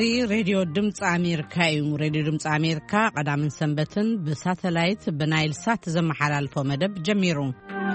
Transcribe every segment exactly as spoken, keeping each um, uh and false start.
زي راديو دمص أمريكا يوم راديو دمص أمريكا قدام سنبتن بساتلايت بنايل سات زمحلالفو مدب جميرو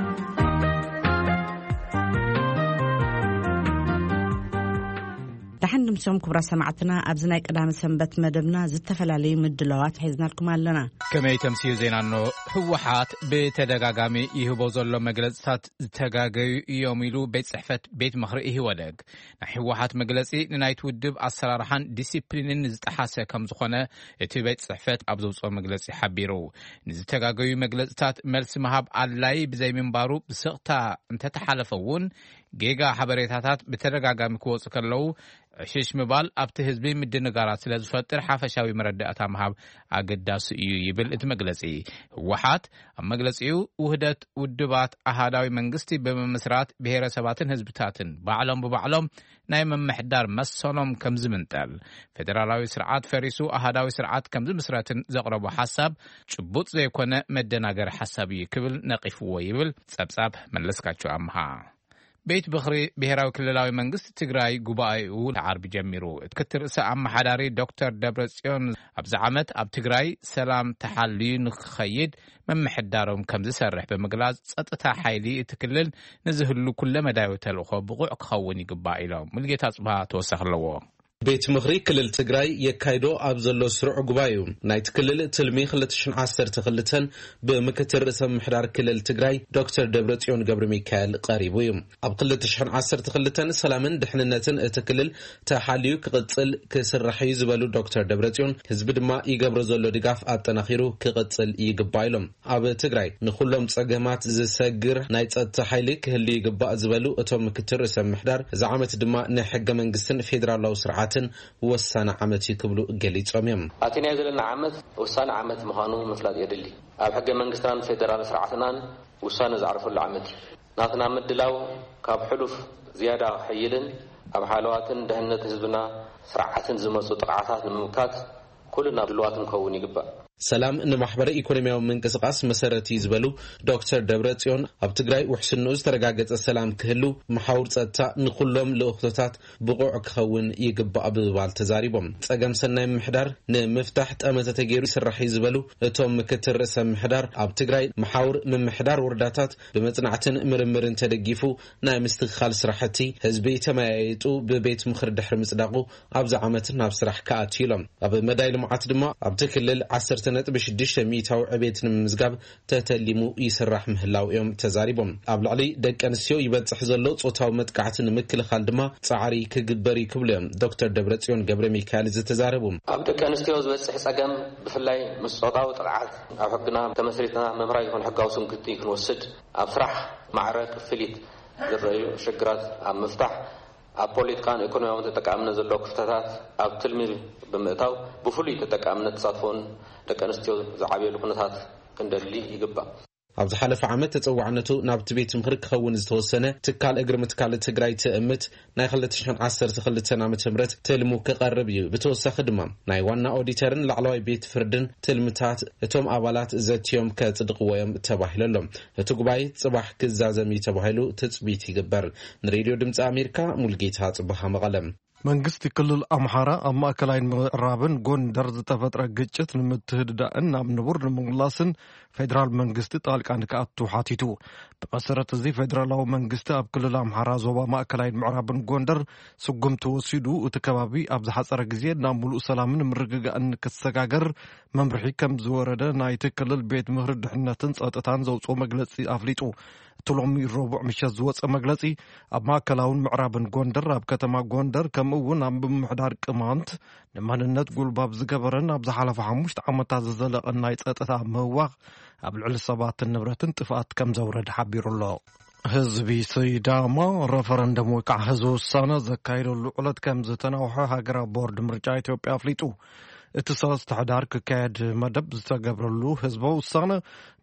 تحن مسوم كبرى سمعتنا أبزناي قدام سنبت مدبنا زتفلالي مدلوات حيزنا لكم علنا كما تمسيو زينا أنه حوحات بتدقاقامي يهبو زولو مجلسات تدقاقي يوميلو بيت صحفة بيت مخرئه ودق حوحات مجلسي نايت ودب أسرارحان ديسيبلين نزتحاسة كم زخونة اتو بيت صحفة أبزوصو مجلسي حبيرو نزتقاقي مجلسات ملس مهاب علاي بزي منبارو بسقطة انت تحالفون جيجا حبريتاتات بتدقاقامي كوصو كاللو شش مبال أبت حزبي مدنقارات سلاز فتر حافشاوي مردئة مهاب أقداس إيو يبل إت مجلسي وحات مجلسيو وهدت ودبات أهداوي منغستي بمسرات بهير سباتن حزبتاتن بعلم ببعلم نايم محدار مسونم كمز منتال فدرالاوي سرعات فريسو أهداوي سرعات كمز مسراتن زقربو حساب شبوط زي كونه مدنقار حسابي كبل نقفو ويبل سبساب من لسكاتشو أمها بيت بخري بهراوي كللاوي منغست تግራይ ጉባኤኡ ዓርብ ጀሚሩ እትከትር ሰዓም ሓዳሪ ዶክተር ደብረጽዮን ኣብዛዓመት ኣብ ትግራይ ሰላም ተሓልዩ ንኽኸይድ መምሕዳሮም ከም ዝሰርሕ በመግላጽ ጸጥታ ሓይሊ እትክልል ንዝህሉ ኩለ መዳዩ ተልእኾ ብቑዕ ክኸውን ይግባእ ኢሎም ሙልጌታ ጽባ ተወሰኸለዎ بيت مخري كلل تجراي يكايدو أبزلو سرع قبايو نايت كلل تلمي خلتشن عصر تخلتن بمكتر رسم محدار كلل تجراي دكتور دبرتيون قبر ميكال قريبويم أب خلتشن عصر تخلتن سلامن دحننتن اتكلل تحاليو كقتل كسر رحي زبالو دكتور دبرتيون حزب ما يقبر زلو دقاف أبتناخيرو كقتل يقبايلهم أب تجراي نخلهم تساقمات زساقر نايت التحالي كهلي يقبا زبالو اتو مكتر رسم محدار زعامت دما نحق من قسن فيدرال لو سرعات وسنة عمت يكبلو قليل صميم أتينا يزلنا عمت وسنة عمت مهانو مفلاد يدلي أب حق منجستان فيدرال سرعتنا وسنة زعرفوا العمت ناتنا مدلاو كاب حلف زيادة حيلن أب حالواتن دهنة حزبنا سرعتن زمرسو طقعاتات الممكات كلنا بالواتن كوني قبا سلام إن محبر إيكونومياو منقسقاس مسارتي زبلو دكتور دبرتيون أب تجراي وحسن نوز ترجعت السلام كهلو محاور تصتا نقولهم لأخطات بقوع كون يجب أبوال تزاريبهم تجمع سنة محدار نمفتح أمتى تجيرو سرحي زبلو توم مكتر رسم محدار أب تجراي محاور من محدار ورداتات بمتنعتن مرمرن تدقيفو نايم استغخال سرحتي حزبي تمايتو ببيت مخر دحر مصداقو أب زعامتنا بسرح كاتيلهم أب مدايل معتدما أب تكلل عسر سنة بشدش ميتاو عبيتنا من مزقاب تتلمو يسرح مهلاو يوم تزاريبهم قبل علي دك أنسيو يبدأ حزلو صوتاو متقعتنا مكل خالدما صعري كجبري كبلهم دكتور دبرتيون قبر ميكال زي تزاربهم قبل دك أنسيو بس حسقم بفلاي مصوتاو طلعات أو حقنا تمثيلنا ممراي يكون حقاو سمكتي يكون وسد أفرح معرك فليت الرأيو شجرات عم مفتاح أبوليت كان إقناعهم تتكامل زلوا كفتات أب تلميذ بمئتاو بفلي تتكامل تصافون لكنستيو زعابي لكنتات كندلي يجبا أبز حلف عمت تتوعنتو نابت بيت مخرج خون زتوسنة تكال أجر متكال تجراي تأمت ناي خلتشان عصر تخلتنا عم تمرت تلمو كقرب يو بتوسخ خدمة ناي وانا أوديترن لعلوي بيت فردن تلمتات توم أولات زت يوم كتصدق ويوم تباهلهم تقباي صباح كزازمي تباهلو تثبيت يجبر نريدو دمت أمريكا ملقيتها صباح مغلم منغستي كل أمحارة أما كلاين رابن جون درز تفترة جتت المتهددة أن بنبور المغلاسن فدرال منغستي طالق عندك أتو حاتيتو بمسرة زي فدرال أو منغستي أب كل الأمحارة زوبا ما كلاين معرابن جوندر سقمت وسيدو وتكبابي أبز حصر جزيد نامبلو سلامن مرقق أن كسقاقر ممرحي كم زوردة نايت كل البيت مهرد حنتن سقطتان زوصو مجلسي أفليتو تلومي ربع مش زوص مجلسي أب ما كلاون معرابن جوندر أب كتما جوندر كم ون عم بمحضر كمانت لما نتقول باب زجبرن أبز حلف حموش تعمت عززل النايت أتثا موق قبل على الصبات النبرة انتفاعات كم زورد حبير الله حزبي سيداما رفرندم وقع حزو السنة زكايرو اللقلت كم زتناوحة هاقرا بورد مرجع إثيوبيا فليتو اتصال استحدار ككاد مدب زتقبرلو حزبه السنة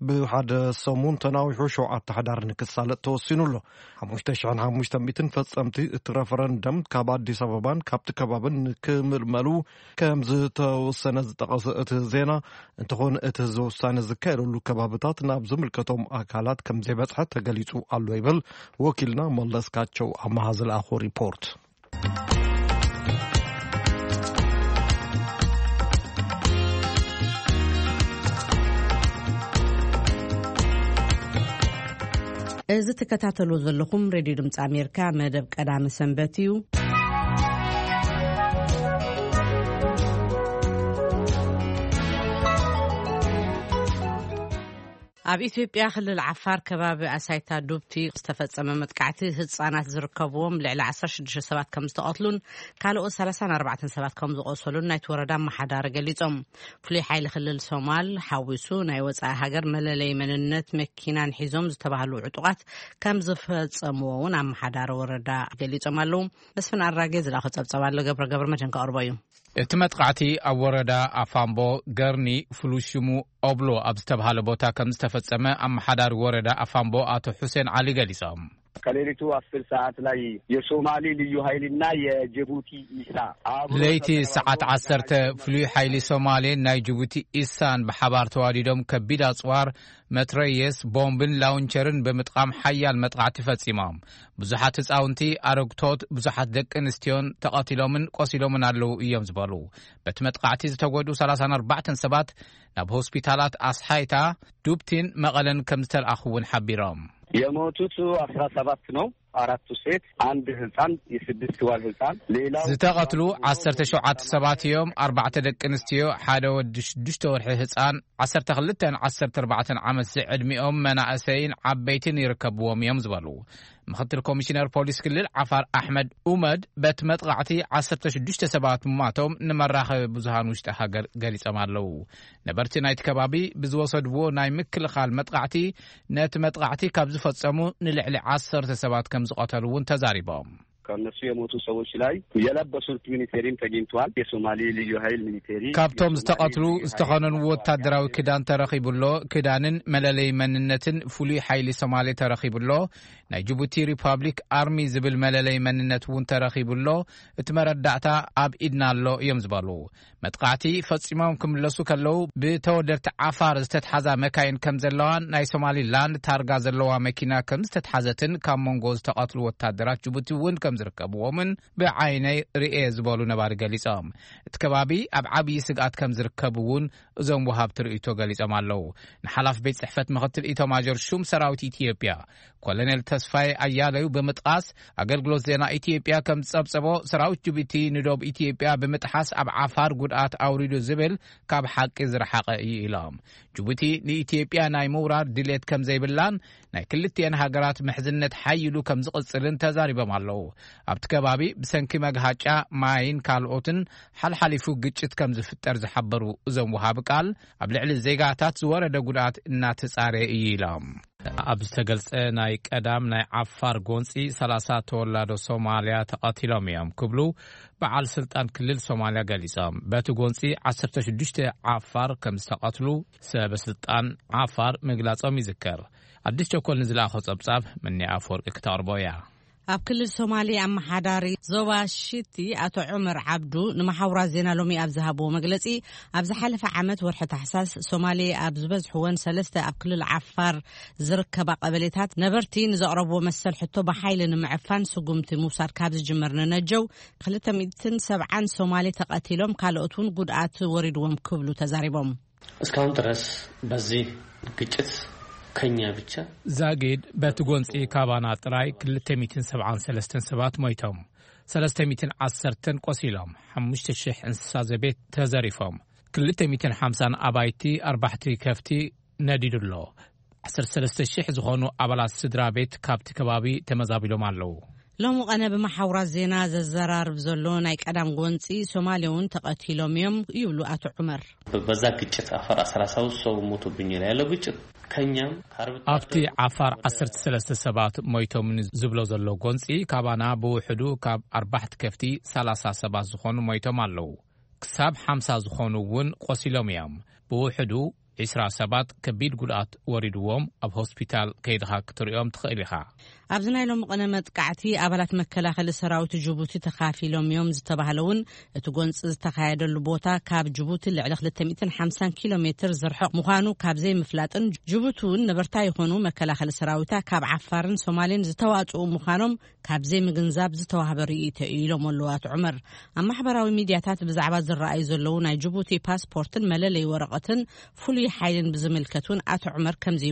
بحد سمون تناوحو شوعة تحدار نكسالة توسينو له حموش تشعن حموش تنبيتن فتصمتي اترافرندم كاباد دي سببان كابت كبابن كمرملو كم زتو السنة زتقص اتزينا انتخون اتزو السنة زكايرو اللو كبابتات نابزو ملكتهم اكالات كم زي بسحة تقليسو قالو يبل وكيلنا ملس كاتشو اما هذا الاخو ريبورت እዚ ተከታተሉ ዘለኹም ሬድዮ ድምፂ ኣሜሪካ መደብ ቀዳሚ ሰንበት እዩ። ኣብ ኢትዮጵያ ክልል ዓፋር ከባቢ ኣሳይታ ዱብቲ ዝተፈጸመ መጥቃዕቲ ህጻናት ዝርከብዎም ልዕሊ ዓሰርተ ሽዱሽተ ሰባት ከም ዝተቐትሉን ካልኦት ሰላሳ ወኣርባዕተ ሰባት ከም ዝቆሰሉን ናይቲ ወረዳ ኣመሓዳሪ ገሊጾም። ፍሉይ ሓይሊ ክልል ሶማል ሓዊሱ ናይ ወጻኢ ሃገር መለለይ መንነት መኪናን ሒዞም ዝተባሃሉ ዕጡቃት ከም ዝፈጸምዎ እውን ኣመሓዳሪ ወረዳ ገሊጾም ኣለዉ። መስፍን ኣራጌ ዝላኸ ጸብጸብ ኣሎ ገብረ ገብረ መድህን ከቕርቦ እዩ። እቲ መጥቃዕቲ ኣብ ወረዳ ኣፋምቦ ገርኒ ፍሉሽሙ ኦብሎ ኣብ ዝተባሃለ ቦታ ከም ዝተፈጸመ ኣመሓዳሪ ወረዳ ኣፋምቦ አቶ ሁሴን ዓሊ ገሊጾም። ከሌሊቱ አስር ሰዓት ላይ የሶማሊ ልዩ ኃይልና የጅቡቲ ኢሳ ለይቲ ሰዓት ዓሰርተ ፍሉይ ኃይሊ ሶማሌ ናይ ጅቡቲ ኢሳን በሓባር ተዋዲዶም ከቢድ ኣጽዋር መትረየስ ቦምብን ላውንቸርን በመጥቃም ሓያል መጥቃዕቲ ፈጺሞም። ብዙሓት ህጻውንቲ ኣረግቶት ብዙሓት ደቂ ኣንስትዮን ተቐቲሎምን ቆሲሎምን ኣለዉ እዮም ዝበሉ። በቲ መጥቃዕቲ ዝተጎድኡ ሰላሳ ወኣርባዕተ ሰባት ናብ ሆስፒታላት ኣስሓይታ ዱብቲን መቐለን ከም ዝተልኣኹውን ሓቢሮም። የሞቱት አስራ ሰባት ነው። አራቱ ሴት አንድ ህፃን የስድስት ወር ህፃን ሌላው ዝተቀትሉ ዓሰርተ ሸውዓተ ሰባት እዮም። አርባዕተ ደቂ ኣንስትዮ ሓደ ወዲ ሽዱሽተ ወርሒ ህፃን ዓሰርተ ክልተን ዓሰርተ ኣርባዕተን ዓመት ዕድሚኦም መናእሰይን ዓበይትን ይርከብዎም እዮም ዝበሉ ምክትል ኮሚሽነር ፖሊስ ክልል ዓፋር ኣሕመድ ኡመድ በት መጥቃዕቲ ዓሰርተ ሽዱሽተ ሰባት ማቶም ንመራኸቢ ብዙሃን ውሽጢ ሃገር ገሊጾም ኣለዉ። ነበርቲ ናይቲ ከባቢ ብዝወሰድዎ ናይ ምክልኻል መጥቃዕቲ ነቲ መጥቃዕቲ ካብ ዝፈጸሙ ንልዕሊ ዓሰርተ ሰባት ከም ዝቆተሉውን ተዛሪቦም። ከነሱ የሞቱ ሰዎች ላይ የለበሱት ሚሊተሪም ተገኝቷል። የሶማሌ ልዩ ኃይል ሚሊተሪ ካብቶም ዝተቀትሉ ዝተኸነኑ ወታደራዊ ክዳን ተረኺቡሎ ክዳንን መለለይ መንነትን ፍሉይ ኃይሊ ሶማሌ ተረኺቡሎ ናይ ጅቡቲ ሪፐብሊክ አርሚ ዝብል መለለይ መንነት እውን ተረኺቡሎ እቲ መረዳእታ ኣብ ኢድና ኣሎ እዮም ዝበሉ። መጥቃዕቲ ፈጺሞም ክምለሱ ከለዉ ብተወደድቲ ዓፋር ዝተተሓዛ መካይን ከም ዘለዋን ናይ ሶማሊላንድ ታርጋ ዘለዋ መኪና ከም ዝተተሓዘትን ካብ መንጎ ዝተቀትሉ ወታደራት ጅቡቲ እውን ከም ዝርከብዎምን ብዓይነይ ርኤ ዝበሉ ነባሪ ገሊጾም። እቲ ከባቢ ኣብ ዓብዪ ስግኣት ከም ዝርከብውን እዞም ወሃብቲ ርእይቶ ገሊጾም ኣለዉ። ንሓላፍ ቤት ጽሕፈት ምክትል ኢታማዦር ሹም ሰራዊት ኢትዮጵያ ኮሎኔል ተስፋይ አያሌው በመጥቃስ አገልግሎት ዜና ኢትዮጵያ ከም ዝጸብጸቦ ሰራዊት ጅቡቲ ንዶብ ኢትዮጵያ በመጥሓስ ኣብ ዓፋር ጉድኣት አውሪዱ ዝብል ካብ ሓቂ ዝረሓቐ እዩ ኢሎም። ጅቡቲ ንኢትዮጵያ ናይ ምውራር ድሌት ከም ዘይብላን ናይ ክልቲአን ሃገራት ምሕዝነት ሓይሉ ከም ዝቕጽልን ተዛሪቦም ኣለዉ። ኣብቲ ከባቢ ብሰንኪ መግሃጫ ማይን ካልኦትን ሓልሓሊፉ ግጭት ከም ዝፍጠር ዝሓበሩ እዞም ወሃቢ ቃል ኣብ ልዕሊ ዜጋታት ዝወረደ ጉድኣት እናተጻረየ እዩ ኢሎም። ኣብ ዝተገልጸ ናይ ቀዳም ናይ ዓፋር ጎንፂ ሰላሳ ተወላዶ ሶማልያ ተቐቲሎም እዮም ክብሉ በዓል ስልጣን ክልል ሶማልያ ገሊጾም። በቲ ጎንፂ ዓሰርተ ሽዱሽተ ዓፋር ከም ዝተቐትሉ ሰበስልጣን ዓፋር ምግላጾም ይዝከር። አዲስ ቸኮል ንዝለኣኸ ጸብጻብ ምኒ ኣፈወርቂ ክተቕርቦ እያ። ኣብ ክልል ሶማሌ ኣመሓዳሪ ዞባ ሽቲ አቶ ዑመር ዓብዱ ንማሕበራት ዜና ሎሚ ኣብ ዝሃብዎ መግለጺ ኣብ ዝሓለፈ ዓመት ወርሒ ታሕሳስ ሶማሌ ኣብ ዝበዝሕወን ሰለስተ ኣብ ክልል ዓፋር ዝርከባ ቀበሌታት ነበርቲ ንዘቕረብዎ መሰል ሕቶ ብሓይሊ ንምዕፋን ስጉምቲ ምውሳድ ካብ ዝጅመር ነነጀው ክልተ ሚእትን ሰብዓን ሶማሌ ተቐቲሎም ካልኦት እውን ጉድኣት ወሪድዎም ክብሉ ተዛሪቦም። እስካሁን ድረስ በዚህ ግጭት ከኛ ብቻ ዛጌድ በትጎንፂ ካባና ጥራይ ክልተ ሚእትን ሰብዓን ሰለስተን ሰባት ሞይቶም ሰለስተ ሚእትን ዓሰርተን ቆሲሎም ሓሙሽተ ሽሕ እንስሳ ዘቤት ተዘሪፎም ክልተ ሚእትን ሓምሳን ኣባይቲ ኣርባዕቲ ከፍቲ ነዲዱሎ ዓሰርተ ሰለስተ ሽሕ ዝኾኑ ኣባላት ስድራ ቤት ካብቲ ከባቢ ተመዛቢሎም ኣለዉ። ሎሙ ቀነ ብማሕበራት ዜና ዘዘራርብ ዘሎ ናይ ቀዳም ጎንፂ ሶማሌውን ተቐቲሎም እዮም ይብሉ አቶ ዑመር። በዛ ግጭት አፋር አስራ ሰባት ሰው ሞቶብኝ ላይ ያለው ግጭት ከኛም ኣብቲ ዓፋር ዓሰርተ ሰለስተ ሰባት ሞይቶም ዝብሎ ዘሎ ጎንፂ ካባና ብውሕዱ ካብ ኣርባዕቲ ከፍቲ ሰላሳ ሰባት ዝኾኑ ሞይቶም ኣለዉ። ክሳብ ሓምሳ ዝኾኑ እውን ቆሲሎም እዮም። ብውሕዱ ዒስራ ሰባት ከቢድ ጉድኣት ወሪድዎም ኣብ ሆስፒታል ከይድኻ ክትሪኦም ትኽእል ኢኻ። ኣብዚ ናይ ሎሚ ቀነ መጥቃዕቲ ኣባላት መከላኸሊ ሰራዊት ጅቡቲ ተኻፊሎም እዮም ዝተባሃለውን እቲ ጎንፂ ዝተኻየደሉ ቦታ ካብ ጅቡቲ ልዕሊ ክልተ ሚእትን ሓምሳን ኪሎ ሜትር ዝርሕቕ ምዃኑ ካብ ዘይምፍላጥን ጅቡቲ እውን ነበርታ ይኾኑ መከላኸሊ ሰራዊታ ካብ ዓፋርን ሶማሌን ዝተዋፅኡ ምዃኖም ካብ ዘይምግንዛብ ዝተዋህበ ርእይቶ ኢሎም ኣለዉ አቶ ዑመር። ኣብ ማሕበራዊ ሚድያታት ብዛዕባ ዝረኣዩ ዘለዉ ናይ ጅቡቲ ፓስፖርትን መለለይ ወረቐትን ፍሉይ ሓይልን ብዝምልከቱን አቶ ዑመር ከምዚ ይብሉ።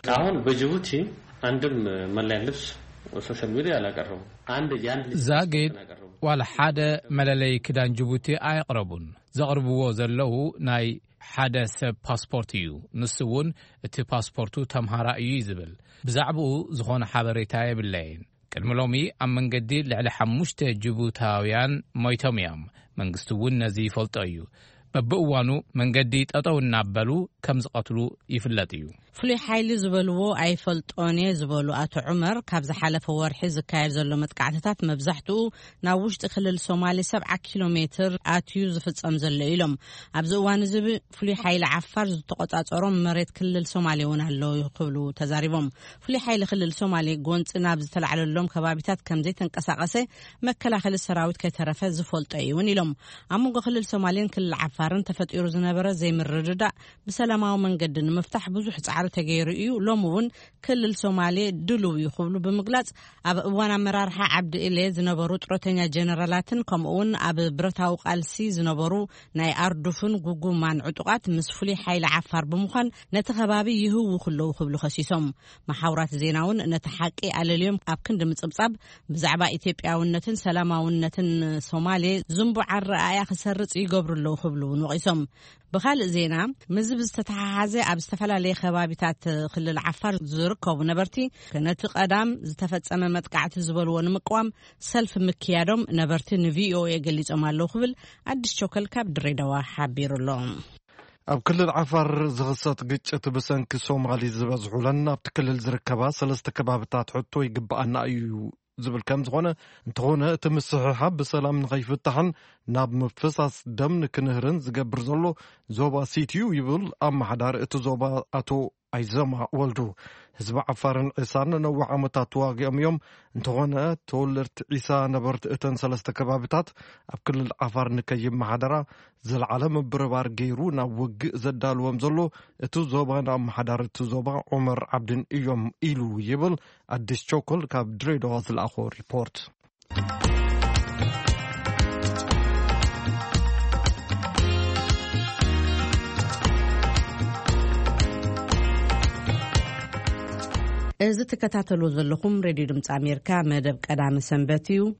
አሁን በጅቡቲ አንድም መለያ ልብስ ሶሻል ሚዲያ አላቀረቡ አንድ ያን ዛጌድ ዋላ ሓደ መለለይ ክዳን ጅቡቲ አያቀረቡን ዘቅርብዎ ዘለው ናይ ሓደ ሰብ ፓስፖርት እዩ ንስውን እቲ ፓስፖርቱ ተምሃራ እዩ ይዝብል ብዛዕባኡ ዝኾነ ሓበሬታ የብለይን ቅድሚ ሎሚ ኣብ መንገዲ ልዕሊ ሓሙሽተ ጅቡታውያን ሞይቶም እዮም መንግስቲ እውን ነዚ ይፈልጦ እዩ በብእዋኑ መንገዲ ጠጠው እናበሉ ከም ዝቀትሉ ይፍለጥ እዩ ፍሉይ ሓይሊ ዝበልዎ ኣይፈልጦን ዝበሉ አቶ ዑመር ካብ ዝሓለፈ ወርሒ ዝካየድ ዘሎ መጥቃዕትታት መብዛሕትኡ ናብ ውሽጢ ክልል ሶማሌ ሰብዓ ኪሎ ሜትር ኣትዩ ዝፍጸም ዘሎ ኢሎም ኣብዚ እዋን እዚ ፍሉይ ሓይሊ ዓፋር ዝተቆጻጸሮም መሬት ክልል ሶማሌ እውን ኣለዉ ይኽብሉ ተዛሪቦም ፍሉይ ሓይሊ ክልል ሶማሌ ጎንፂ ናብ ዝተላዕለሎም ከባቢታት ከም ዘይተንቀሳቐሰ መከላኸሊ ሰራዊት ከተረፈ ዝፈልጦ እውን ኢሎም ኣብ መንጎ ክልል ሶማሌን ክልል ዓፋርን ተፈጢሩ ዝነበረ ዘይምርድዳእ ብሰላማዊ መንገዲ ንምፍታሕ ብዙሕ ጻዕሪ ተገይሩ እዩ ሎም እውን ክልል ሶማሌ ድሉው ይኽብሉ ብምግላጽ ኣብ እዋን ኣመራርሓ ዓብዲ ኢሌ ዝነበሩ ጥሮተኛ ጀነራላትን ከምኡውን ኣብ ብረታዊ ቃልሲ ዝነበሩ ናይ ኣርዱፍን ጉጉማን ዕጡቃት ምስ ፍሉይ ሓይሊ ዓፋር ብምዃን ነቲ ከባቢ ይህው ክለው ክብሉ ከሲሶም ማሕበራት ዜናውን ነቲ ሓቂ ኣለልዮም ኣብ ክንዲ ምጽብጻብ ብዛዕባ ኢትዮጵያውነትን ሰላማውነትን ሶማሌ ዝንቡዕ ኣረኣያ ክሰርጽ ይገብሩለው ክብሉ ንቂሶም بخال زينا مزب استتحاز أب استفلالي خبابتات خلال عفار زركو نبرتي كانت قدام زتفت أمامت قاعت زبل ونمقوام سلف مكيادم نبرتي نفيو يقليز أمالو خبل عدش شوكل كاب دريدوا حابير اللهم أب كل العفار زغصات قجت بسنك سومالي زبزحو لنا بتكلل زركبا سلست كبابتات حطو يقبقنا أيو زبل كم زغونه انتغونه تمسحها بسلام نغيف التحن ناب مفصص دم نكنهرن زقبر زلو زوبا سيتيو يبل أم حدار اتو زوبا أتو أيزما ولدو هزب عفارن عيسان نوع عمتات واقع يوم انتغونه تولرت عيسى نبرت اتن سلست كبابتات اب كل العفار نكيب محدرة زي العالم بربار جيرونا وق زدال ومزلو اتو زوبا نام حدار اتو زوبا عمر عبدن ايوم ايلو يبل ادش شوكل كاب دريدو هذا الاخو ريبورت إذا تكتاتلو زلكم راديو دمت أمريكا مدب قدام سنبتيو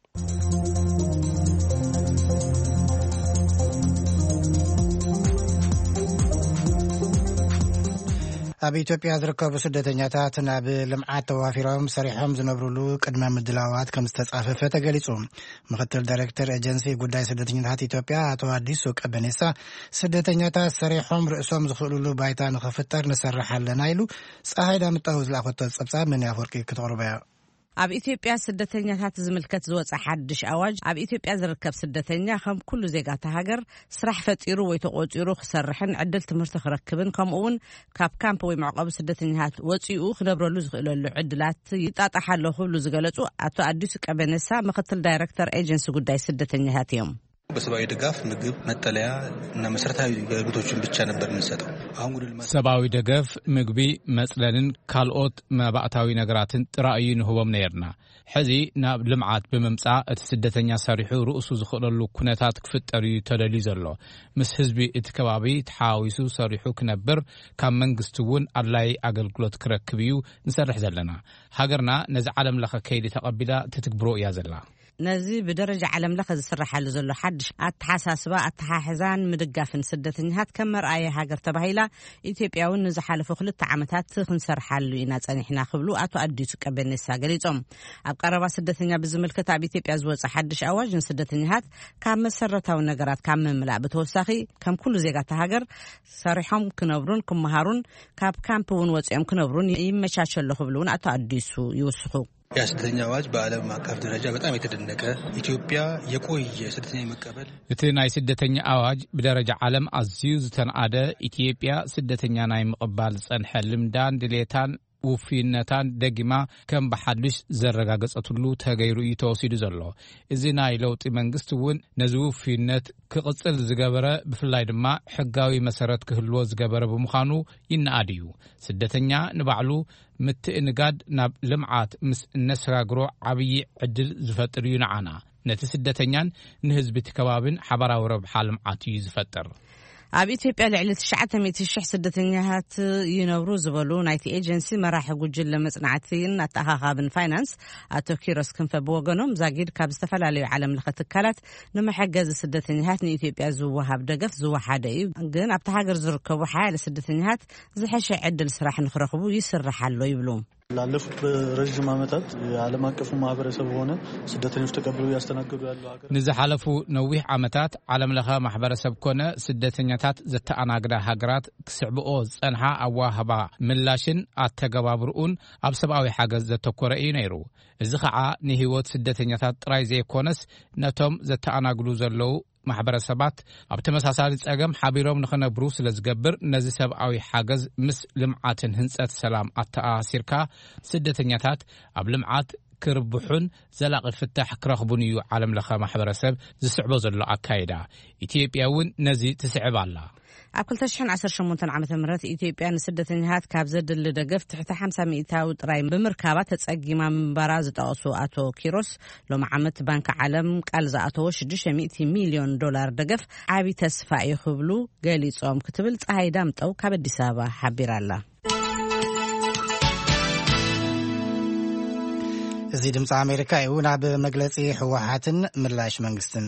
أبي إثيوبيا زركب سدتنياتات ناب لمعات توافيرهم سريحهم زنبرلو قدما مدلاوات كم استتصافة فتقليصهم مختل دايركتور ايجنسي قداي سدتنياتات إثيوبيا أتو أديسو كابنيسا سدتنياتات سريحهم رئيسهم زخلولو بايتا نخفتر نسرح لنا يلو ساهيدا متاوز لاخوت الصبصاب من يافوركي كتغربيا أب إثيوبيا سدتنيات زملكت زوج حدش أواج أب إثيوبيا زركب سدتنيا خم كل زيجات هاجر سرح فتيرو ويتقوتيرو خسرحن عدل تمرتخ ركبن كمون كاب كامب ومعقب سدتنيات وتيو خنبرو لز العدلات يتطحلو خلو زغلطو أتو أديس كابنسا مختل دايركتور ايجنسي قداي سدتنيات يوم በሰባዊ ድጋፍ ምግብ መጠለያ እና መሰረታዊ አገልግሎቶችን ብቻ ነበር እንሰጠው አሁን ጉድ ሰባዊ ድጋፍ ምግቢ መጽለልን ካልኦት መባዕታዊ ነገራትን ጥራዩ ንህቦም ነርና ሕዚ ናብ ልምዓት በመምጻ እቲ ስደተኛ ሰሪሑ ርእሱ ዝኽለሉ ኩነታት ክፍጠር ተደሊ ዘሎ ምስ ህዝቢ እቲ ከባቢ ተሓዊሱ ሰሪሑ ክነብር ካብ መንግስቲ እውን አላይ አገልግሎት ክረክብ እዩ ንሰርሕ ዘለና ሃገርና ነዚ ዓለም ለኸ ከይዲ ተቀቢላ ትትግብሮ እያ ዘላ نزي بدرجة عالم لخذ السرح على زلوا حدش التحساسبة التححزان مدقافن سدتنيهات كمر آية هاجر تبهيلا إثيوبيا ونزح على فخل التعامتات تخنسر حل ينات أن إحنا خبلو أتو أدي تكبر الساقليتهم أبقى ربع سدتنيها بزمل كتاب إثيوبيا زوج حدش أواجن سدتنيهات كم مسرتها والنجارات كم ملعبته الساقي كم كل زيجات هاجر صريحهم كنبرون كم مهارون كاب كامبون وتأم كنبرون يمشاش اللي خبلون أتو أدي سو يوسخو يا سدتنيا واج بعلم ما كاف درجة بتأمي تدنك إثيوبيا يكوي سدتنيا مقبل إثنين سدتنيا أواج بدرجة عالم عزيز تنعدا إثيوبيا سدتنيا نايم مقبل سنحلم دان دليتان وفينتان دقما كم بحدش زرقاقص أطلو تغيرو يتوصيد زلو إذي نايلوت منغستوون نزو فينت كقصل زقابرة بفلاي دما حقاوي مسارات كهلو زقابرة بمخانو ينعاديو سدتنيا نبعلو متئنقاد ناب لمعات مس النسراقرو عبي عدل زفتر ينعانا نتي سدتنيان نهزب تكوابن حبرا ورب حال معاتي زفتر ኣብ ኢትዮጵያ ልዕሊ ትሽዓተ ሚእቲ ሽሕ ስደተኛታት ይነብሩ ዝበሉ ናይቲ ኤጀንሲ መራሒ ጉጅለ መጽናዕትን ኣተኻኻብን ፋይናንስ ኣቶ ኪሮስ ክንፈ ብወገኖም ዛጊድ ካብ ዝተፈላለዩ ዓለም ለኸ ትካላት ንመሐገዝ ስደተኛታት ንኢትዮጵያ ዝወሃብ ደገፍ ዝወሓደ እዩ ግን ኣብቲ ሃገር ዝርከቡ ሓያሎ ስደተኛታት ዝሐሸ ዕድል ስራሕ ንኽረኽቡ ይስራሕ ኣሎ ይብሉ ላለፉት ረጅም ዓመታት የዓለም አቀፉ ማህበረሰብ ሆነ ስደተኞች ተቀብለው ያስተናገዱ ያለው ሀገር ንዝሓለፉ ነዊሕ ዓመታት ዓለም ለኸ ማሕበረሰብ ኮነ ስደተኛታት ዘተኣናግዳ ሃገራት ክስዕብኦ ጸንሓ ኣዋህባ ምላሽን ኣተገባብርኡን ኣብ ሰብኣዊ ሓገዝ ዘተኮረ እዩ ነይሩ እዚ ከዓ ንህይወት ስደተኛታት ጥራይ ዘይኮነስ ነቶም ዘተኣናግዱ ዘለው ማሕበረሰባት ኣብ ተመሳሳሊ ጸገም ሓቢሮም ንኽነብሩ ስለ ዝገብር ነዚ ሰብኣዊ ሓገዝ ምስ ልምዓትን ህንጸት ሰላም ኣተኣሲርካ ስደተኛታት ኣብ ልምዓት ክርብሑን ዘላቒ ፍታሕ ክረኽቡን እዩ ዓለም ለኸ ማሕበረሰብ ዝስዕቦ ዘሎ ኣካይዳ ኢትዮጵያ እውን ነዚ ትስዕብ ኣላ ኣብ ክልተ ሽሕን ዓሰርተ ሸሞንተ ዓመተ ምህረት ኢትዮጵያ ንስደተኛታት ካብ ዘድሊ ደገፍ ትሕቲ ሓምሳ ሚእታዊ ጥራይ ብምርካባ ተጸጊማ ምንባራ ዝጠቐሱ ኣቶ ኪሮስ ሎም ዓመት ባንኪ ዓለም ቃል ዝኣተወ ሽዱሽተ ሚእቲ ሚልዮን ዶላር ደገፍ ዓቢ ተስፋ እዩ ክብሉ ገሊጾም ክትብል ፀሃይ ዳምጠው ካብ ኣዲስ ኣበባ ሓቢራላ እዚ ድምፂ ኣሜሪካ እዩ ናብ መግለጺ ህወሓትን ምላሽ መንግስትን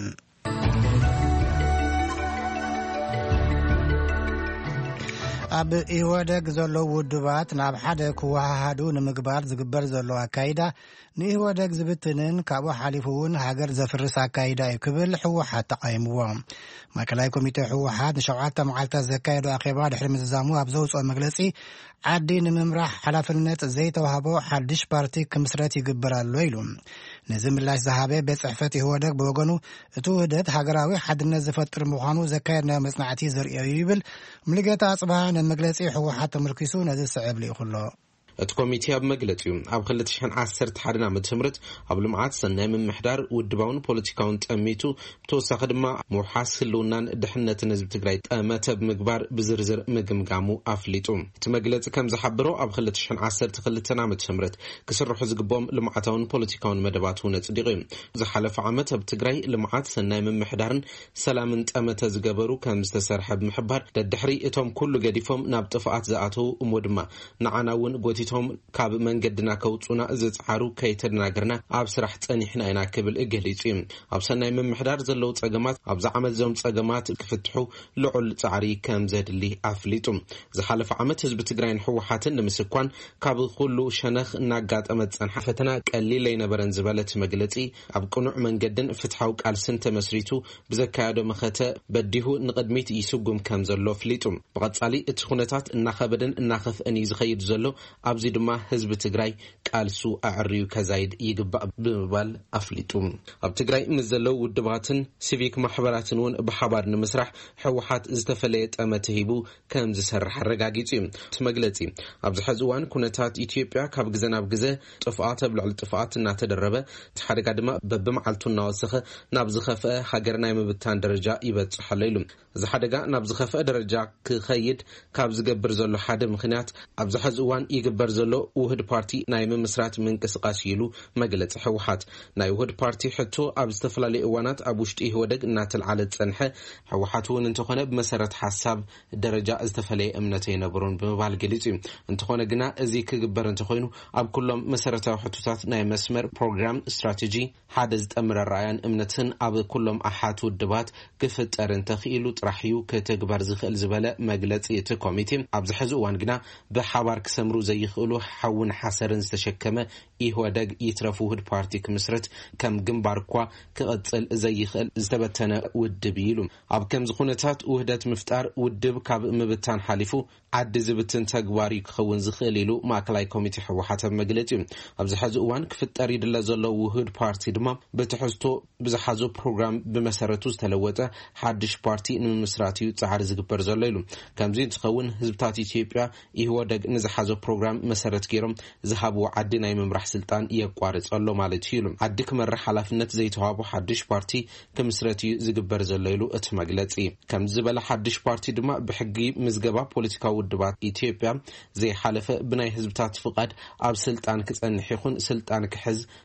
ኣብ ኢህወደግ ዘሎ ውድባት ናብ ሓደ ክወሃሃዱ ንምግባር ዝግበር ዘሎ ኣካይዳ ንኢህወደግ ዝብትንን ካብኡ ሓሊፉ እውን ሃገር ዘፍርስ ኣካይዳ እዩ ክብል ህወሓት ተቃይምዎ ማእከላይ ኮሚቴ ህወሓት ንሸውዓተ መዓልታት ዘካየዶ ኣኼባ ድሕሪ ምዝዛሙ ኣብ ዘውፅኦ መግለጺ ዓዲ ንምምራሕ ሓላፍነት ዘይተዋህቦ ሓድሽ ፓርቲ ክምስረት ይግበር ኣሎ ኢሉ ነዚ ምላሽ ዝሃበ ቤት ጽሕፈት ኢህወደግ ብወገኑ እቲ ውህደት ሃገራዊ ሓድነት ዝፈጥር ምዃኑ ዘካየድናዮ መጽናዕቲ ዘርእዮ ይብል ሙሉጌታ ኣጽብሃ ንመግለጺ ህወሓት ተመርኪሱ ነዚ ስዕብ ልኢኹሎ እቲ ኮሚቴ ኣብ መግለጺኡ ኣብ ክልተ ሽሕን ዓሰርተ ሓደ ዓመተ ምህረት ኣብ ልምዓት ሰናይ ምምሕዳር ውድባውን ፖለቲካውን ጠሚቱ ብተወሳኺ ድማ ምውሓስ ህልውናን ድሕነትን ህዝቢ ትግራይ ጠመተ ብምግባር ብዝርዝር ምግምጋሙ ኣፍሊጡ እቲ መግለጺ ከም ዝሓበሮ ኣብ ክልተ ሽሕን ዓሰርተ ክልተ ዓመተ ምህረት ክስርሑ ዝግቦም ልምዓታውን ፖለቲካውን መደባት እውን ኣጽዲቑ እዩ ዝሓለፈ ዓመት ኣብ ትግራይ ልምዓት ሰናይ ምምሕዳርን ሰላምን ጠመተ ዝገበሩ ከም ዝተሰርሐ ብምሕባር ደድሕሪ እቶም ኩሉ ገዲፎም ናብ ጥፍኣት ዝኣተው እሞ ድማ ንዓና እውን ጎቲ ቶም ካብ መንገድና ከውጹና ዝጽዓሩ ከይተደናገርና ኣብ ስራሕ ጸኒሕና ኢና ክብል እገሊጹ ኣብ ሰናይ ምምሕዳር ዘለው ጸገማት ኣብ ዓመት ዞም ጸገማት ክፍትሑ ልዑል ጻዕሪ ከም ዘድሊ ኣፍሊጡ ዝሓለፈ ዓመት ህዝቢ ትግራይን ህወሓትን ንምስኳን ካብ ኩሉ ሸነኽ እናጋጠመት ጸንሐ ፈተና ቀሊል ኣይነበረን ዝበለት መግለጺ ኣብ ቅኑዕ መንገድን ፍትሓዊ ቃልስን ተመስሪቱ ብዘካየዶ መኸተ በዲሁ ንቅድሚት ይስጉም ከም ዘሎ ኣፍሊጡ ብቐጻሊ እቲ ኩነታት እናኸበደን እናኸፍአን ዝኸይድ ዘሎ ኣብዚ ድማ ህዝቢ ትግራይ ቃልሱ ኣዕርዩ ከዛይድ ይግባእ ብምባል ኣፍሊጡ ኣብ ትግራይ ምስ ዘለው ውድባትን ሲቪክ ማሕበራትን እውን ብሓባር ንምስራሕ ህወሓት ዝተፈለየ ጠመተ ሂቡ ከም ዝሰርሕ ኣረጋጊጹ እቲ መግለጺ ኣብዚ ሕዚ እዋን ኩነታት ኢትዮጵያ ካብ ግዜ ናብ ግዜ ጥፍኣት ኣብ ልዕሊ ጥፍኣት እናተደረበ እቲ ሓደጋ ድማ በብመዓልቱ እናወሰኸ ናብ ዝኸፍአ ሃገር ናይ ምብታን ደረጃ ይበጽሕ ኣሎ ኢሉ እዚ ሓደጋ ናብ ዝኸፍአ ደረጃ ክኸይድ ካብ ዝገብር ዘሎ ሓደ ምክንያት ኣብዚ ሕዚ እዋን ይግበር ዘሎ ውህድ ፓርቲ ናይ ምምስራት ምንቅስቃስ ኢሉ መግለጽ ህወሓት ናይ ውህድ ፓርቲ ሕቶ ኣብ ዝተፈላለዩ እዋናት ኣብ ውሽጢ ኢህወደግ እናተልዓለ ጸንሐ ህወሓት እውን እንተኾነ ብመሰረት ሓሳብ ደረጃ ዝተፈለየ እምነት የነበሩን ብምባል ገሊጹ እንተኾነ ግና እዚ ክግበር እንተኾይኑ ኣብ ኩሎም መሰረታዊ ሕቶታት ናይ መስመር ፕሮግራም ስትራቴጂ ሓደ ዝጠምረ ራእያን እምነትን ኣብ ኩሎም ኣሓት ውድባት ክፍጠር እንተኽኢሉ ጥራሕ እዩ ክትግበር ዝኽእል ዝበለ መግለጺ እቲ ኮሚቴ ኣብዚ ሕዚ እዋን ግና ብሓባር ክሰምሩ ዘይኽእሉ ሓውን ሓሰርን ዝተሸከመ ኢህወደግ ይትረፉ ውህድ ፓርቲ ክምስረት ከም ግንባር እኳ ክቕጽል ዘይኽእል ዝተበተነ ውድብ ኢሉ ኣብ ከምዚ ኩነታት ውህደት ምፍጣር ውድብ ካብ ምብታን ሓሊፉ ዓዲ ዝብትን ተግባር ክኸውን ዝኽእል ኢሉ ማእከላይ ኮሚቴ ህወሓት መግለጺ ኣብዚ ሕዚ እዋን ክፍጠር ይድለ ዘሎ ውህድ ፓርቲ ድማ ብትሕዝቶ ብዝሓዞ ፕሮግራም ብመሰረቱ ዝተለወጠ ሓድሽ ፓርቲ ንምስራት እዩ ጻዕሪ ዝግበር ዘሎ ኢሉ ከምዚ እንትኸውን ህዝብታት ኢትዮጵያ ኢህወደግ ንዝሓዞ ፕሮግራም መሰረት ገይሮም ዝሃብዎ ዓዲ ናይ ምምራሕ ስልጣን የቋርጽ ኣሎ ማለት እዩ ዓዲ ክመርሕ ሓላፍነት ዘይተዋሃቦ ሓድሽ ፓርቲ ክምስረት እዩ ዝግበር ዘሎ ኢሉ እቲ መግለጺ ከም ዝበለ ሓድሽ ፓርቲ ድማ ብሕጊ ምዝገባ ፖለቲካዊ ውድባት ኢትዮጵያ ዘይሓለፈ ብናይ ህዝብታት ፍቃድ ኣብ ስልጣን ክጸንሕ ይኹን ስልጣን ክሕዝ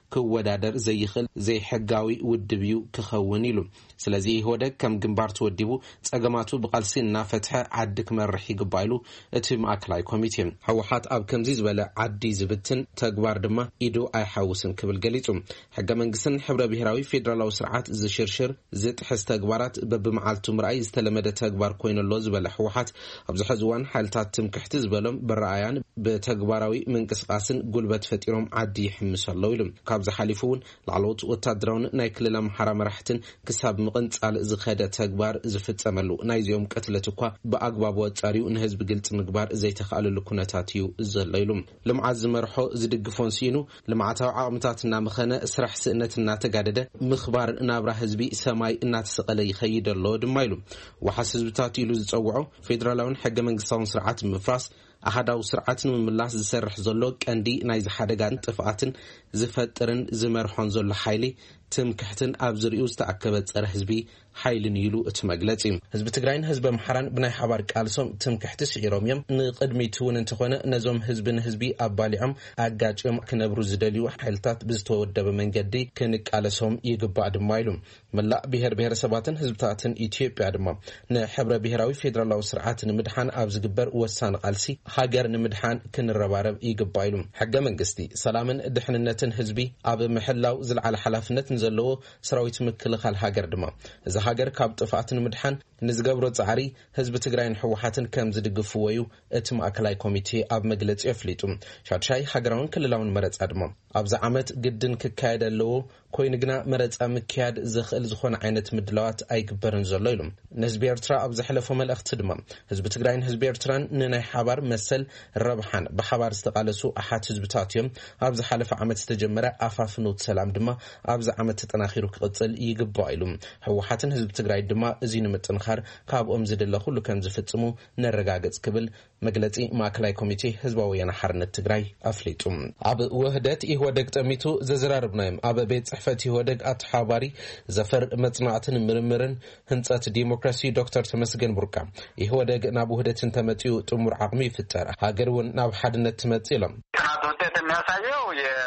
ክወዳደር ዘይኽል ዘይሕጋዊ ውድብዩ ክኸውን ኢሉ ስለዚ ይወደግ ከም ግንባር ተወዲቡ ጸገማቱ ብቃልሲ እናፈትሐ ዓዲ ክመርሕ ይግባይሉ እቲ ማእከላይ ኮሚቴ ህወሓት ኣብ ከምዚ ዝበለ ዓዲ ዝብትን ተግባር ድማ ኢዱ ኣይሓውስን ክብል ገሊጹ ሕገ መንግስትን ሕብረ ብሔራዊ ፌደራላዊ ስርዓት ዝሽርሽር ዝጥሕስ ተግባራት በብመዓልቱ ምርኣይ ዝተለመደ ተግባር ኮይነሎ ዝበለ ህወሓት ኣብዚ ሕዚ እዋን ሓይልታት ትምክሕቲ ዝበሎም ብረኣያን በተግባራዊ ምንቅስቃስን ጉልበት ፈጢሮም ዓዲ ይሕምሰለው ኢሉ ካብዚ ሓሊፉ እውን ላዕለዎት ወታደራውን ናይ ክልል ኣምሓራ መራሕትን ክሳብ ምቕንጻል ዝኸደ ተግባር ዝፍጸመሉ ናይዚኦም ቅትለት እኳ ብኣግባብ ወጻሪው ንህዝቢ ግልጽ ምግባር ዘይተኻለሉ ኩነታት እዩ ዘሎ ኢሉ ልምዓት ዝመርሖ ዝድግፎን ሲኑ ልምዓታዊ ዓቕምታት እናመኸነ ስራሕ ስእነት እናተጋደደ ምኽባር ናብራ ህዝቢ ሰማይ እናተሰቐለ ይኸይድ ኣሎ ድማ ኢሉ ወሓስ ህዝብታት ኢሉ ዝጸውዖ ፌደራላውን ሕገ መንግስታውን ስርዓት ምፍራስ ኣሃዳው ስርዓትን ምምላስ ዝሰርሕ ዘሎ ቀንዲ ናይ ዝሓደጋን ጥፍኣትን ዝፈጥርን ዝመርሖን ዘሎ ሓይሊ ትምክሕትን ኣብ ዝርኡ ዝተኣከበ ጸረ ህዝቢ ሓይልን ይሉ እቲ መግለጺ ህዝቢ ትግራይን ህዝቢ ኣምሓራን ብናይ ሓባር ቃልሶም ትምክሕቲ ስዒሮም እዮም ንቅድሚት እውን እንተኾነ ነዞም ህዝብን ህዝቢ ኣባሊዖም ኣጋጭም ክነብሩ ዝደልዩ ሓይልታት ብዝተወደበ መንገዲ ክንቃለሶም ይግባእ ድማ ኢሉ መላእ ብሔር ብሔረሰባትን ህዝብታትን ኢትዮጵያ ድማ ንሕብረ ብሔራዊ ፌደራላዊ ስርዓት ንምድሓን ኣብ ዝግበር ወሳኒ ቃልሲ ሃገር ንምድሓን ክንረባረብ ይግባእ ኢሉ ሕገ መንግስቲ ሰላምን ድሕንነትን ህዝቢ ኣብ ምሕላው ዝለዓለ ሓላፍነት ዘለዎ ሰራዊት ምክልኻል ሃገር ድማ እዚ ሃገር ካብ ጥፋትን ምድሓን ንዝገብሮ ጻዕሪ ህዝቢ ትግራይን ህወሓትን ከም ዝድግፍዎ እዩ እቲ ማእከላይ ኮሚቴ ኣብ መግለጺ ኣፍሊጡ ሻድሻይ ሃገራውን ክልላውን መረጻ ድማ ኣብዚ ዓመት ግድን ክካየድ ኣለዎ ኮይኑ ግና መረጻ ምክያድ ዝኽእል ዝኾነ ዓይነት ምድላዋት ኣይግበርን ዘሎ ኢሉ ንህዝቢ ኤርትራ ኣብ ዝሕለፈ መልእኽቲ ድማ ህዝቢ ትግራይን ህዝቢ ኤርትራን ንናይ ሓባር መሰል ረብሓን ብሓባር ዝተቃለሱ ኣሓት ህዝብታት እዮም ኣብ ዝሓለፈ ዓመት ዝተጀመረ ኣፋፍኖት ሰላም ድማ ኣብዚ ዓመት ተጠናኺሩ ክቕጽል ይግባእ ኢሉ ህወሓትን ህዝቢ ትግራይ ድማ እዚ ንምጥንኻር ካብኦም ዝደለ ኩሉ ከም ዝፍጽሙ ነረጋግጽ ክብል መግለጺ ማእከላይ ኮሚቴ ህዝባዊ ወያነ ሓርነት ትግራይ ኣፍሊጡ ኣብ ውህደት ይወደግ ጠሚቱ ዘዘራርብናዮም ኣብ ቤት ጽሕፈት ይወደግ ኣተሓባሪ ዘፈር መጽናዕትን ምርምርን ህንጸት ዲሞክራሲ ዶክተር ተመስገን ቡርቃ ይወደግ ናብ ውህደትን ተመጽኡ ጥሙር ዓቅሚ ይፍጠር ሀገሩን ናብ ሓድነት ትመጽእ ኢሎም ውጤት የሚያሳየው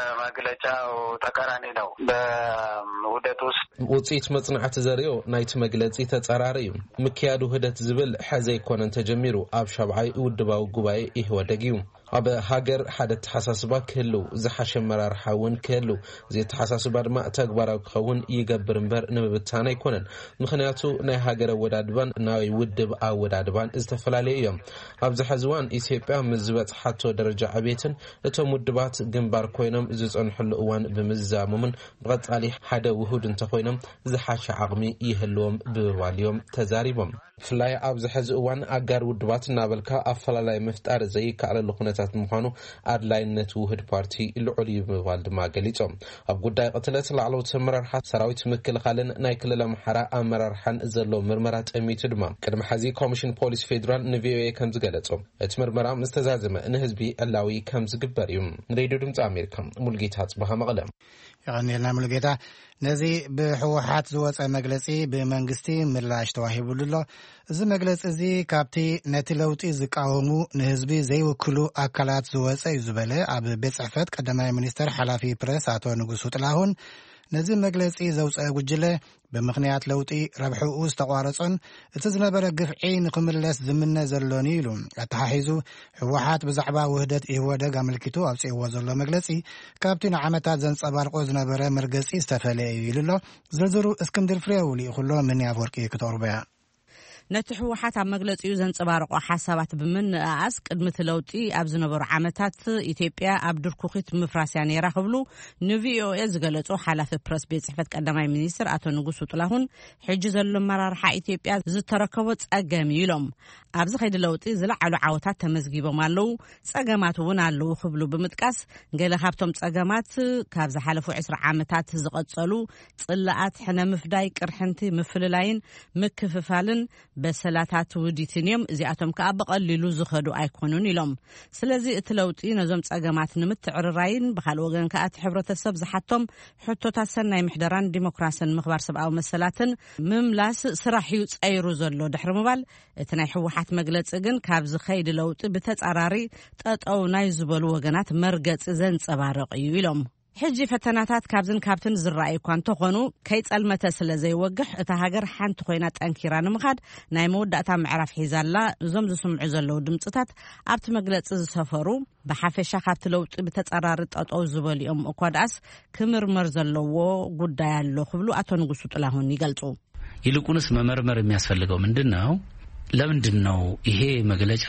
የመግለጫው ተቃራኒ ነው በውህደት ውስጥ ውጽኢት መጽናዕት ዘሪዮ ናይቲ መግለጺ ተጸራሪ እዩ ምክያዱ ውህደት ዝብል ሕዘ ይኮነን ተጀሚሩ ኣብ ሸብዓይ ውድባዊ ጉባኤ ይወደግ እዩ ኣብ ሃገር ሓደ ተሓሳስባ ክህሉ ዝሓሸ መራርሓውን ክህሉ ዝተሓሳስባ ድማ ተግባራዊ ክኸውን ይገብር እምበር ንምብታን ኣይኮነን ምክንያቱ ናይ ሃገር ወዳድባን ናይ ውድብ ኣወዳድባን ዝተፈላለዩ እዮም ኣብዚ ሕዝዋን ኢትዮጵያ ምዝበጽሓቶ ደረጃ ዕቤትን እቶም ውድባት ግንባር ኮይኖም ዝጸንሕሉ እዋን ብምዛሙምን ብቐጻሊ ሓደ ውሁድ እንተኮይኖም ዝሓሸ ዓቕሚ ይህልዎም ብባልዮም ተዛሪቦም ፍላይ ኣብዚ ሕዚ እዋን ኣጋር ውድባት እናበልካ ኣፈላላይ ምፍጣር ዘይከኣለሉ ኩነታት ምዃኑ ኣድላይነት ውህድ ፓርቲ ልዑል ይብባል ድማ ገሊጾም ኣብ ጉዳይ ቅትለት ላዕለዎት ኣመራርሓ ሰራዊት ምክልኻልን ናይ ክልል ኣምሓራ ኣመራርሓን ዘሎ ምርመራ ጠሚቱ ድማ ቅድሚ ሕዚ ኮሚሽን ፖሊስ ፌደራል ንቪኦኤ ከም ዝገለጾም እቲ ምርመራ ምስተዛዘመ ንህዝቢ ዕላዊ ከም ዝግበር እዩ ንሬድዮ ድምፂ ኣሜሪካ ሙልጌታ ጽባህ መቐለ ይቀኒልና ሙልጌታ ነዚ ብህወሓት ዝወፀ መግለጺ ብመንግስቲ ምላሽ ተዋሂቡሉ ኣሎ እዚ መግለጺ እዚ ካብቲ ነቲ ለውጢ ዝቃወሙ ንህዝቢ ዘይውክሉ ኣካላት ዝወፀ እዩ ዝበለ ኣብ ቤት ጽሕፈት ቀዳማይ ሚኒስተር ሓላፊ ፕረስ ኣቶ ንጉሱ ጥላሁን ነዚ መግለጺ ዘውፀአ ጉጅለ ብምኽንያት ለውጢ ረብሕኡ ዝተቋረጾን እቲ ዝነበረ ግፍዒ ንክምለስ ዝምነ ዘሎን ኢሉ ኣተሓሒዙ ህወሓት ብዛዕባ ውህደት ይወደግ ኣመልኪቱ ኣውፅእዎ ዘሎ መግለጺ ካብቲ ንዓመታት ዘንጸባርቆ ዝነበረ መርገጺ ዝተፈለየ እዩ ኢሉ ኣሎ ዝርዝሩ እስክንድር ፍሬው ልኢኹሎ ምን ያፈወርቂ ክተቕርበያ ነቲ ህወሓት ኣብ መግለጺኡ ዘንጸባርቆ ሓሳባት ብምንኣስ ቅድሚ ለውጢ ኣብ ዝነበሩ ዓመታት ኢትዮጵያ ኣብ ድርኩኺት ምፍራስያ ነይራ ክብሉ ንቪኦኤ ዝገለጹ ሓላፊ ፕረስ ቤት ጽሕፈት ቀዳማይ ሚኒስትር ኣቶ ንጉሱ ጥላሁን ሕጂ ዘሎ መራርሓ ኢትዮጵያ ዝተረከቦ ጸገም ኢሎም ኣብዚ ኸይዲ ለውጢ ዝለዓሉ ዓወታት ተመዝጊቦም ኣለዉ ጸገማት እውን ኣለዉ ክብሉ ብምጥቃስ ገለ ካብቶም ጸገማት ካብ ዝሓለፉ عشرة ዓመታት ዝቐጸሉ ጽላኣት ሕነ ምፍዳይ ቅርሕንቲ ምፍልላይን ምክፍፋልን በሰላታት ውዲትን እዮም እዚኣቶም ከዓ በቀሊሉ ዝኸዱ ኣይኮኑን ኢሎም ስለዚ እቲ ለውጢ ነዞም ጸገማት ንምትዕርራይን ብኻልእ ወገን ከዓ እቲ ሕብረተሰብ ዝሓቶም ሕቶታት ሰናይ ምሕደራን ዲሞክራሲን ምኽባር ሰብኣዊ መሰላትን ምምላስ ስራሕ እዩ ጸይሩ ዘሎ ድሕሪ ምባል እቲ ናይ ህወሓት መግለጺ ግን ካብ ዝኸይድ ለውጢ ብተጻራሪ ጠጠው ናይ ዝበሉ ወገናት መርገጺ ዘንጸባርቕ እዩ ኢሎም ሕጂ ፈተናታት ካብዝን ካብትን ዝረኣዩ እኳ እንተኾኑ ከይጸልመተ ስለ ዘይወግሕ እታ ሃገር ሓንቲ ኮይና ጠንኪራ ንምኻድ ናይ መወዳእታ ምዕራፍ ሒዛላ እዞም ዝስምዑ ዘለዉ ድምፅታት ኣብቲ መግለፂ ዝሰፈሩ ብሓፈሻ ካብቲ ለውጢ ብተጸራሪ ጠጠው ዝበሊኦም እኳ ደኣስ ክምርመር ዘለዎ ጉዳይ ኣሎ ክብሉ አቶ ንጉሱ ጥላሁን ይገልጹ። ይልቁንስ መመርመር የሚያስፈልገው ምንድነው? ለምንድነው ይሄ መግለጫ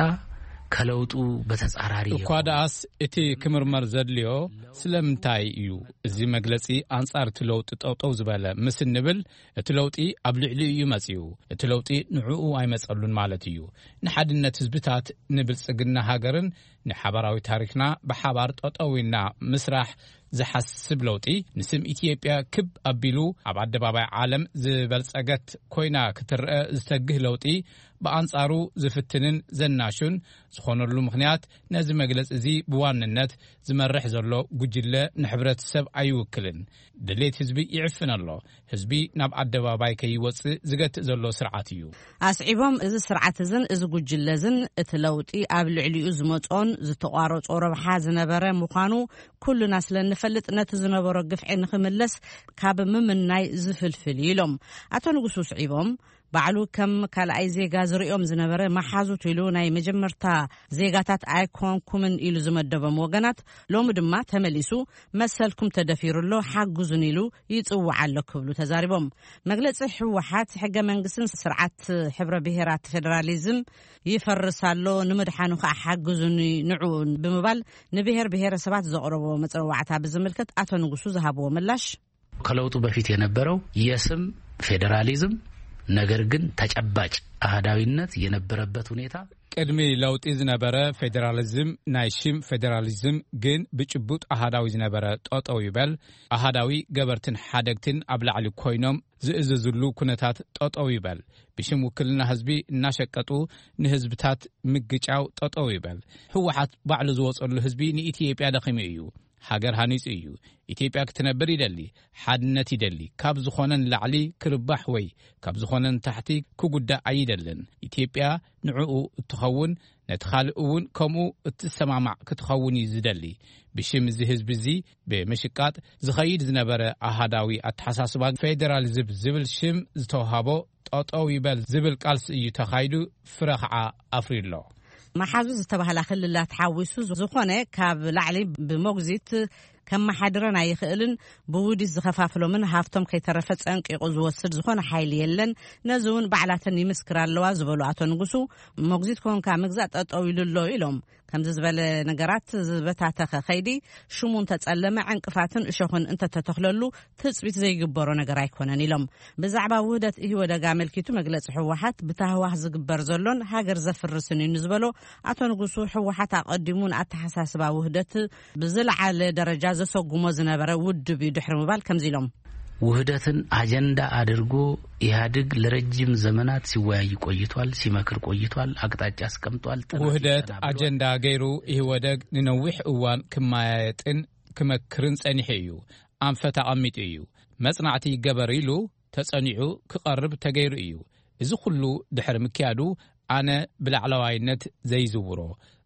ከለውጡ በተጻራሪ እኳ ደኣስ እቲ ክምርመር ዘድልዮ ስለምንታይ እዩ እዚ መግለጺ አንጻር እቲ ለውጢ ጠጠው ዝበለ ምስ ንብል እቲ ለውጢ ኣብ ልዕሊ እዩ መጽዩ እቲ ለውጢ ንዕኡ ኣይመጸሉን ማለት እዩ ንሓድነት ህዝብታት ንብልጽግና ሃገርን ንሓበራዊ ታሪክና ብሓባር ጠጠውና ምስራሕ ዝሐስብ ለውጢ ንስም ኢትዮጵያ ክብ አቢሉ ኣብ አደባባይ ዓለም ዝበልጸገት ኮይና ክትርአ ዝተግህ ለውጢ በአንጻሩ ዝፍትንን ዘናሹን ዝኾነሉ ምኽንያት ነዚ መግለጽ እዚ ብዋንነት ዝመርሕ ዘሎ ጉጅለ ንሕብረተሰብ ኣይውክልን ድሌት ህዝቢ ይዕፍን ኣሎ ህዝቢ ናብ አደባባይ ከይወጽእ ዝገትእ ዘሎ ስርዓት እዩ ኣስዒቦም እዚ ስርዓት እዝን እዚ ጉጅለ እዝን እቲ ለውጢ ኣብ ልዕሊኡ ዝመጾን ዝተቋረጾ ረብሓ ዝነበረ ምዃኑ ኩሉና ስለንፈልጥ ነቲ ዝነበሮ ግፍዒ ንኽምለስ ካብ ምምናይ ዝፍልፍል ኢሎም አቶ ንጉሱ ስዒቦም ባዕሉ ከም ካልኣይ ዜጋ ዝሪኦም ዝነበረ ማሓዙት ኢሉ ናይ መጀመርታ ዜጋታት ኣይኮንኩምን ኢሉ ዝመደቦም ወገናት ሎሚ ድማ ተመሊሱ መሰልኩም ተደፊሩሎ ሓጉዙን ኢሉ ይጽዋዕ ኣሎ ክብሉ ተዛሪቦም መግለጺ ሕወሓት ሕገ መንግስትን ስርዓት ሕብረ ብሔራት ፌደራሊዝም ይፈርሳሎ ንምድሓኑ ከሓጉዙን ንዑን ብምባል ንብሔር ብሔረሰባት ዘቕረቦ መጽዋዕታ ብዝምልከት አቶ ንጉሱ ዝሃብዎ ምላሽ ከለውጡ በፊት የነበረው የስም ፌደራሊዝም ነገር ግን ተጨባጭ አሃዳዊነት የነበረበት ሁኔታ ቅድሚ ለውጢ ዝነበረ ፌደራሊዝም ናይ ሽም ፌደራሊዝም ግን ብጭቡጥ አሃዳዊ ዝነበረ ጠጠው ይበል አሃዳዊ ገበርትን ሓደግትን ኣብ ላዕሊ ኮይኖም ዝእዝዝሉ ኩነታት ጠጠው ይበል ብሽም ውክልና ህዝቢ እናሸቀጡ ንህዝብታት ምግጫው ጠጠው ይበል ህወሓት ባዕሉ ዝወጸሉ ህዝቢ ንኢትዮጵያ ደኺሙ እዩ ሃገር ሃኒጽ እዩ ኢትዮጵያ ክትነብር ይደሊ ሓድነት ይደሊ ካብ ዝኾነን ላዕሊ ክርባሕ ወይ ካብ ዝኾነን ታሕቲ ክጉዳእ ኣይደልን ኢትዮጵያ ንዕኡ እትኸውን ነቲ ካልእ እውን ከምኡ እትሰማማዕ ክትኸውን ይዝደሊ ብሽም እዚ ህዝቢ እዚ ብምሽቃጥ ዝኸይድ ዝነበረ አሃዳዊ ኣተሓሳስባ ፌደራሊዝም ዝብል ሽም ዝተዋሃቦ ጠጠው ይበል ዝብል ቃልሲ እዩ ተኻይዱ ፍረ ከዓ ኣፍሪሎ ማሓዙ ዝተባህላ ክልላት ሓዊሱ ዝኾነ ካብ ላዕሊ ብሞግዚት ከመሓድረን ኣይኽእልን ብውዲት ዝኸፋፍሎምን ሃፍቶም ከይተረፈ ጸንቂቑ ዝወስድ ዝኾነ ሓይሊ የለን ነዚ እውን ባዕላተን ይምስክር ኣለዋ ዝበሉ አቶ ንጉሱ ሞግዚት ኮንካ ምግዛእ ጠጠው ኢሉሎ ኢሎም ከምዚ ዝበለ ነገራት ዝበታተኸ ኸይዲ ሽሙን ተጸለመ ዕንቅፋትን እሾኽን እንተተተኽለሉ ትጽቢት ዘይግበሮ ነገር ኣይኮነን ኢሎም ብዛዕባ ውህደት ኢህወደግ አመልኪቱ መግለጺ ሕወሓት ብታህዋህ ዝግበር ዘሎን ሃገር ዘፍርስን እዩ ዝበሎ አቶ ንጉሱ ሕወሓት አቀዲሙን አተሓሳስባ ውህደት ብዝለዓለ ደረጃ ዘሰጉሞ ዝነበረ ውድብ ይድሕር ምባል ከምዚ ኢሎም ውህደትን አጀንዳ አድርጎ ኢህአዴግ ለረጅም ዘመናት ሲወያይ ቆይቷል ሲመክር ቆይቷል አቅጣጫ አስቀምጧል ውህደት አጀንዳ ገይሩ ኢህወደግ ንነዊሕ እዋን ክማያየጥን ክመክርን ጸኒሕ እዩ አንፈታ አሚጥ እዩ መጽናዕቲ ገበር ኢሉ ተጸኒዑ ክቀርብ ተገይሩ እዩ እዚ ሁሉ ድሕር ምክያዱ አነ ብላዕለዋይነት ዘይዝውሮ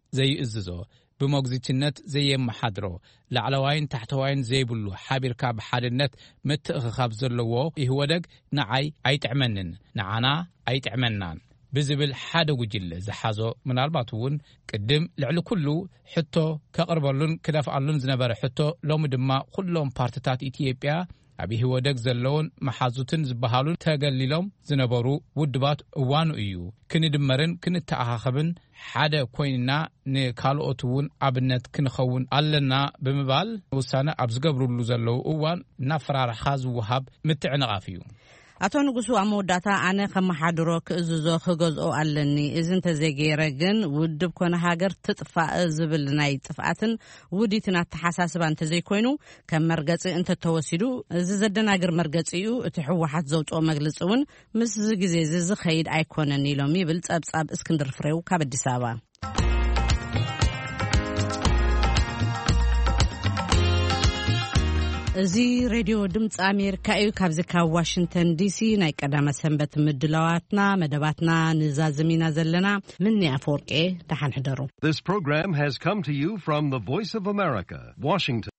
ዘይእዝዞ ብሞግዚትነት ዘየመሓድሮ ላዕለዋይን ታሕተዋይን ዘይብሉ ሓቢርካ ብሓድነት ምትእኽኻብ ዘለዎ ኢህወደግ ንዓይ ኣይጥዕመንን ንዓና ኣይጥዕመናን ብዝብል ሓደ ጉጅለ ዝሓዞ ምናልባት እውን ቅድም ልዕሊ ኩሉ ሕቶ ከቕርበሉን ክደፍኣሉን ዝነበረ ሕቶ ሎሚ ድማ ኩሎም ፓርቲታት ኢትዮጵያ ኣብ ኢህወደግ ዘለውን መሓዙትን ዝበሃሉ ተገሊሎም ዝነበሩ ውድባት እዋኑ እዩ ክንድመርን ክንተኣኻኸብን ሓደ ኮይንና ንካልኦት እውን ኣብነት ክንኸውን ኣለና ብምባል ውሳነ ኣብ ዝገብሩሉ ዘለዉ እዋን እናፈራርሓ ዝወሃብ ምትዕንቓፍ እዩ አቶ ንጉሱ አመወዳታ አነ ከመሓድሮ ክእዝዞ ክገዝኦ ኣለኒ እዚ እንተዘገይረ ግን ውድብ ኮነ ሃገር ትጥፋእ ዝብል ናይ ጥፍኣትን ውዲትን አተሓሳስባ እንተዘይኮይኑ ከም መርገፂ እንተተወሲዱ እዚ ዘደናግር መርገፂ እዩ እቲ ሕወሓት ዘውፅኦ መግለፂ እውን ምስ ግዜ ዝኸይድ ኣይኮነን ኢሎም ይብል ጸብጻብ እስክንድር ፍሬው ካብ አዲስ አበባ እዚ ሬድዮ ድምፂ ኣሜሪካ እዩ ካብዚ ካብ ዋሽንግተን ዲሲ ናይ ቀዳመ ሰንበት ምድላዋትና መደባትና ንዛዝሚና ዘለና ምንያ አፈወርቄ ደሓን ሕደሩ This program has come to you from the Voice of America, Washington.